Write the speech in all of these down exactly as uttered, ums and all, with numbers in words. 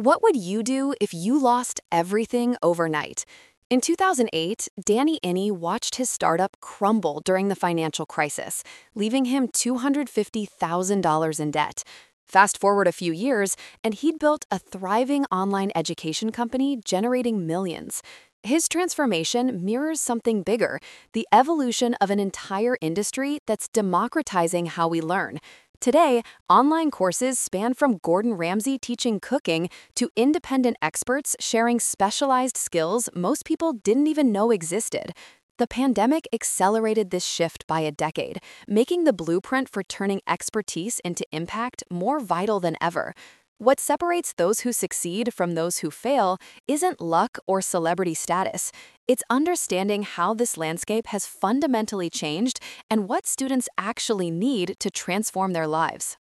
What would you do if you lost everything overnight? In two thousand eight, Danny Inney watched his startup crumble during the financial crisis, leaving him two hundred fifty thousand dollars in debt. Fast forward a few years, and he'd built a thriving online education company generating millions. His transformation mirrors something bigger, the evolution of an entire industry that's democratizing how we learn. Today, online courses span from Gordon Ramsay teaching cooking to independent experts sharing specialized skills most people didn't even know existed. The pandemic accelerated this shift by a decade, making the blueprint for turning expertise into impact more vital than ever. What separates those who succeed from those who fail isn't luck or celebrity status. It's understanding how this landscape has fundamentally changed and what students actually need to transform their lives.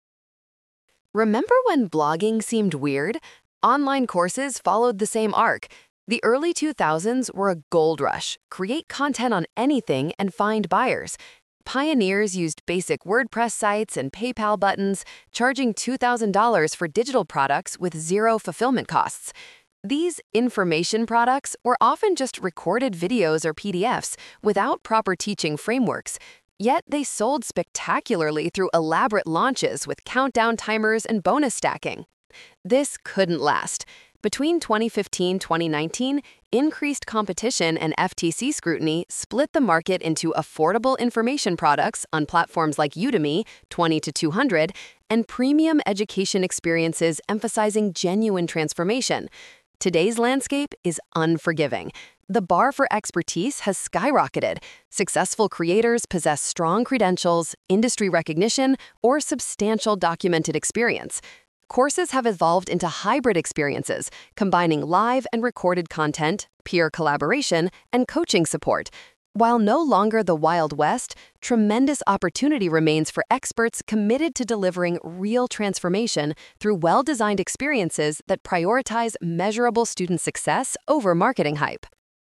Remember when blogging seemed weird? Online courses followed the same arc. The early two thousands were a gold rush. Create content on anything and find buyers. Pioneers used basic WordPress sites and PayPal buttons, charging two thousand dollars for digital products with zero fulfillment costs. These information products were often just recorded videos or P D Fs without proper teaching frameworks. Yet they sold spectacularly through elaborate launches with countdown timers and bonus stacking. This couldn't last. Between twenty fifteen and twenty nineteen, increased competition and F T C scrutiny split the market into affordable information products on platforms like Udemy, twenty to two hundred, and premium education experiences emphasizing genuine transformation. Today's landscape is unforgiving. The bar for expertise has skyrocketed. Successful creators possess strong credentials, industry recognition, or substantial documented experience. Courses have evolved into hybrid experiences, combining live and recorded content, peer collaboration, and coaching support. While no longer the Wild West, tremendous opportunity remains for experts committed to delivering real transformation through well-designed experiences that prioritize measurable student success over marketing hype.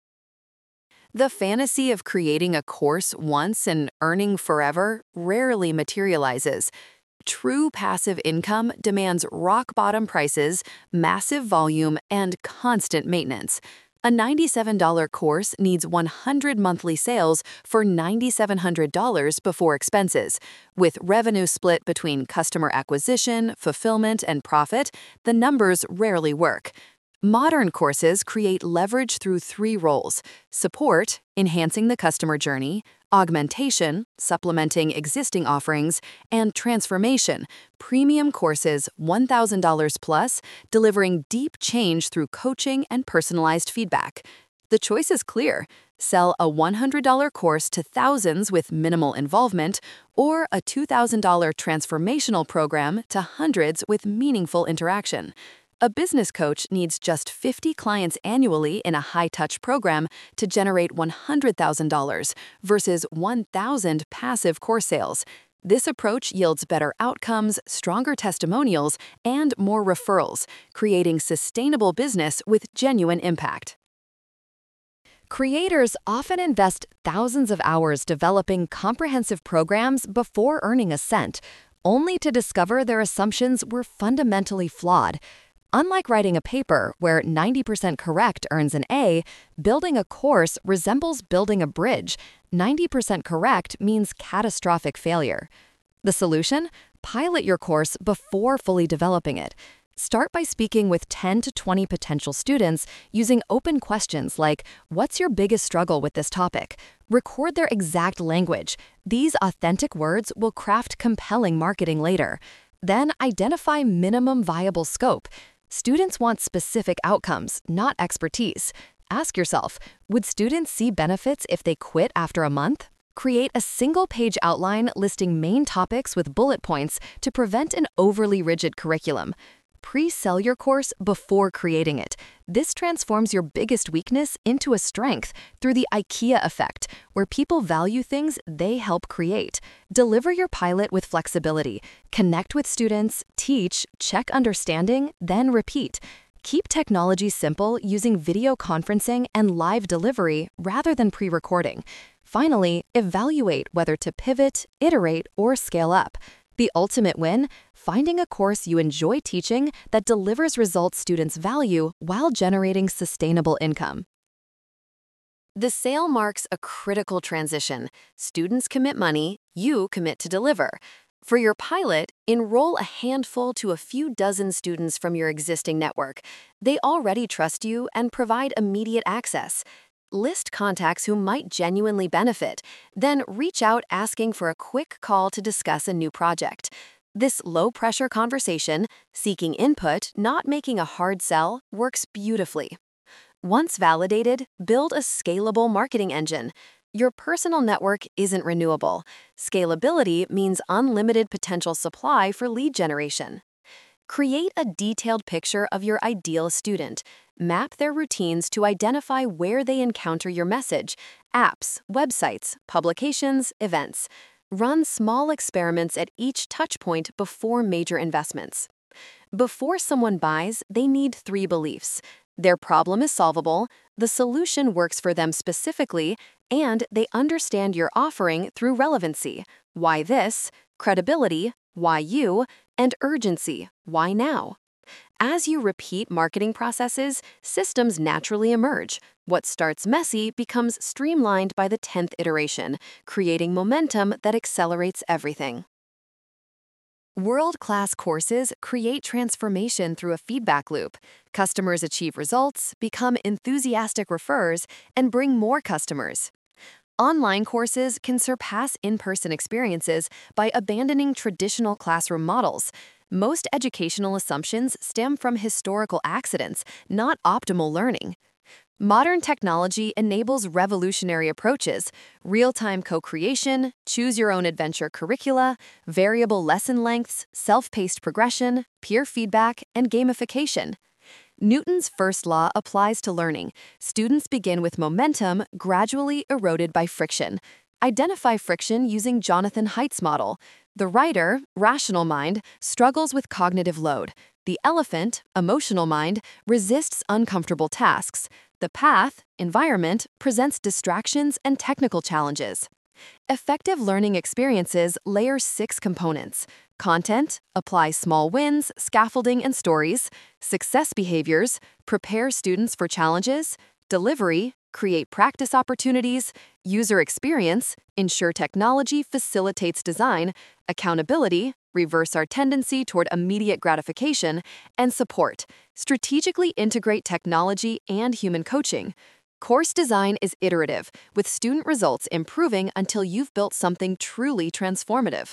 The fantasy of creating a course once and earning forever rarely materializes. True passive income demands rock-bottom prices, massive volume, and constant maintenance. A ninety-seven dollar course needs one hundred monthly sales for nine thousand seven hundred dollars before expenses. With revenue split between customer acquisition, fulfillment, and profit, the numbers rarely work. Modern courses create leverage through three roles: support, enhancing the customer journey; augmentation, supplementing existing offerings; and transformation, premium courses one thousand dollars plus, delivering deep change through coaching and personalized feedback. The choice is clear: sell a one hundred dollar course to thousands with minimal involvement, or a two thousand dollar transformational program to hundreds with meaningful interaction. A business coach needs just fifty clients annually in a high-touch program to generate one hundred thousand dollars versus one thousand passive course sales. This approach yields better outcomes, stronger testimonials, and more referrals, creating sustainable business with genuine impact. Creators often invest thousands of hours developing comprehensive programs before earning a cent, only to discover their assumptions were fundamentally flawed. Unlike writing a paper where ninety percent correct earns an A, building a course resembles building a bridge. ninety percent correct means catastrophic failure. The solution? Pilot your course before fully developing it. Start by speaking with ten to twenty potential students using open questions like, "What's your biggest struggle with this topic?" Record their exact language. These authentic words will craft compelling marketing later. Then identify minimum viable scope. Students want specific outcomes, not expertise. Ask yourself, would students see benefits if they quit after a month? Create a single-page outline listing main topics with bullet points to prevent an overly rigid curriculum. Pre-sell your course before creating it. This transforms your biggest weakness into a strength through the IKEA effect, where people value things they help create. Deliver your pilot with flexibility. Connect with students, teach, check understanding, then repeat. Keep technology simple using video conferencing and live delivery rather than pre-recording. Finally, evaluate whether to pivot, iterate, or scale up. The ultimate win? Finding a course you enjoy teaching that delivers results students value while generating sustainable income. The sale marks a critical transition. Students commit money, you commit to deliver. For your pilot, enroll a handful to a few dozen students from your existing network. They already trust you and provide immediate access. List contacts who might genuinely benefit, then reach out asking for a quick call to discuss a new project. This low-pressure conversation, seeking input, not making a hard sell, works beautifully. Once validated, build a scalable marketing engine. Your personal network isn't renewable. Scalability means unlimited potential supply for lead generation. Create a detailed picture of your ideal student. Map their routines to identify where they encounter your message: apps, websites, publications, events. Run small experiments at each touchpoint before major investments. Before someone buys, they need three beliefs: their problem is solvable, the solution works for them specifically, and they understand your offering through relevancy. Why this? Credibility. Why you? And urgency. Why now? As you repeat marketing processes, systems naturally emerge. What starts messy becomes streamlined by the tenth iteration, creating momentum that accelerates everything. World-class courses create transformation through a feedback loop. Customers achieve results, become enthusiastic referrers, and bring more customers. Online courses can surpass in-person experiences by abandoning traditional classroom models. Most educational assumptions stem from historical accidents, not optimal learning. Modern technology enables revolutionary approaches: real-time co-creation, choose-your-own-adventure curricula, variable lesson lengths, self-paced progression, peer feedback, and gamification. Newton's first law applies to learning. Students begin with momentum, gradually eroded by friction. Identify friction using Jonathan Haidt's model. The writer, rational mind, struggles with cognitive load. The elephant, emotional mind, resists uncomfortable tasks. The path, environment, presents distractions and technical challenges. Effective learning experiences layer six components: content, apply small wins, scaffolding, and stories; success behaviors, prepare students for challenges; delivery, create practice opportunities; user experience, ensure technology facilitates design; accountability, reverse our tendency toward immediate gratification; and support, strategically integrate technology and human coaching. Course design is iterative, with student results improving until you've built something truly transformative.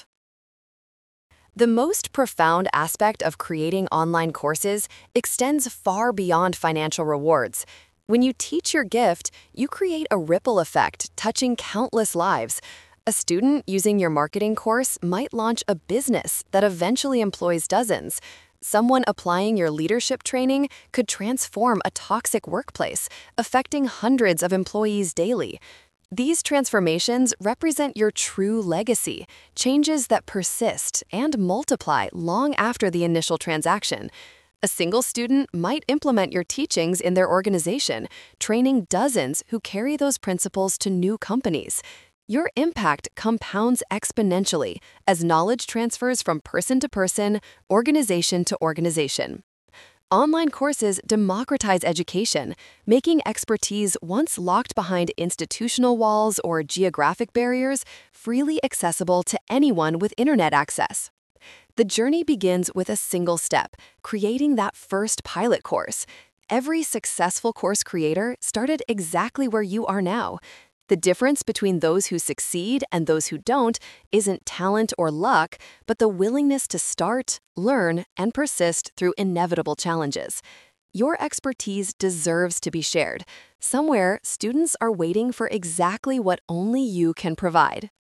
The most profound aspect of creating online courses extends far beyond financial rewards. When you teach your gift, you create a ripple effect touching countless lives. A student using your marketing course might launch a business that eventually employs dozens. Someone applying your leadership training could transform a toxic workplace, affecting hundreds of employees daily. These transformations represent your true legacy, changes that persist and multiply long after the initial transaction. A single student might implement your teachings in their organization, training dozens who carry those principles to new companies. Your impact compounds exponentially as knowledge transfers from person to person, organization to organization. Online courses democratize education, making expertise once locked behind institutional walls or geographic barriers freely accessible to anyone with internet access. The journey begins with a single step: creating that first pilot course. Every successful course creator started exactly where you are now. The difference between those who succeed and those who don't isn't talent or luck, but the willingness to start, learn, and persist through inevitable challenges. Your expertise deserves to be shared. Somewhere, students are waiting for exactly what only you can provide.